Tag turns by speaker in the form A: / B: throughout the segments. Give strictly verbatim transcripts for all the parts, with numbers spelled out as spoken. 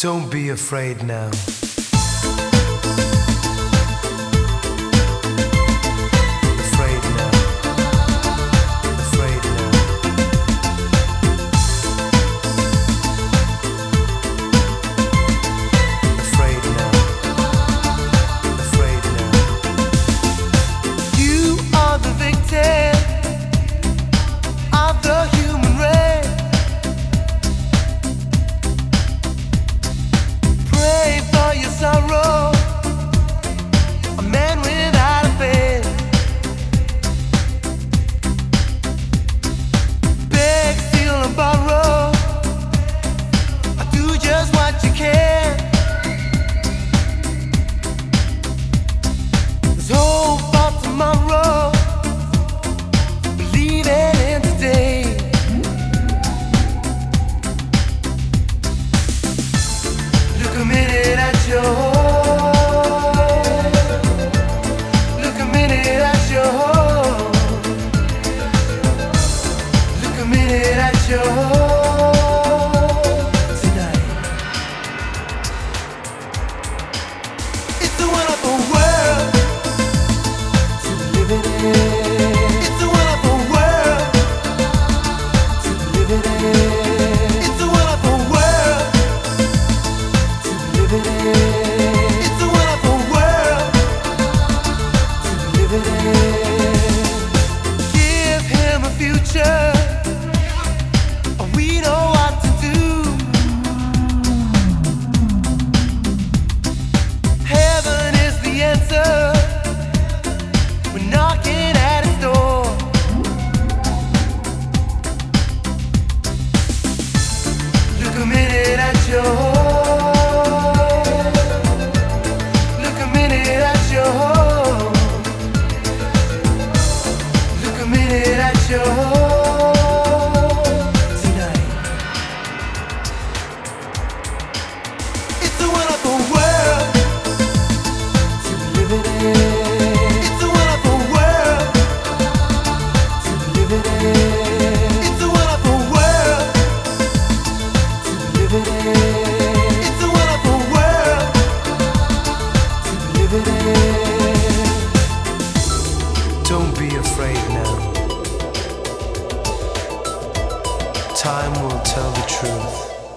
A: Don't be afraid now. Afraid now. Afraid now. Afraid now. Afraid now. You are the victim of the human race. Pray for your sorrow, a man without a face. Beg, steal and borrow, or do just what you can. There's hope for tomorrow, believing in today. Look a minute at your home. Look a minute at your home. Look a minute at your home tonight. It's a wonderful world to live in. It's a wonderful world to live in. It's a wonderful world to live in. It's a wonderful world to live in. Give him a future, or we know what to do. Heaven is the answer. We're knocking at his door. Look a minute at your home. Look a minute at your home. Look a minute at your home tonight. It's a wonderful world to live in. It's a wonderful world to live in. It's a wonderful world to live in. It's a wonderful world to live in. Don't be afraid now. Time will tell the truth.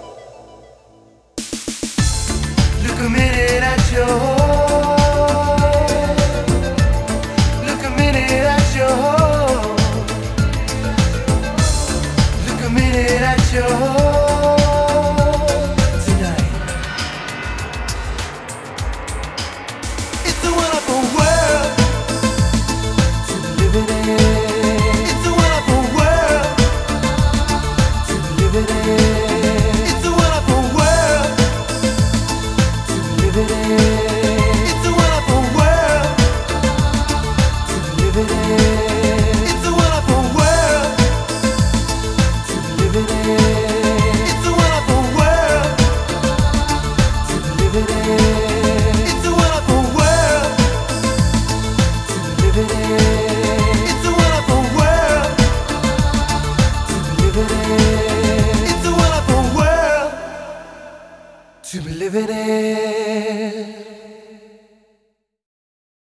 A: Look a minute at your home. Look a minute at your home. Look a minute at your home tonight. It's a wonderful world to live in. It's a wonderful world to live in.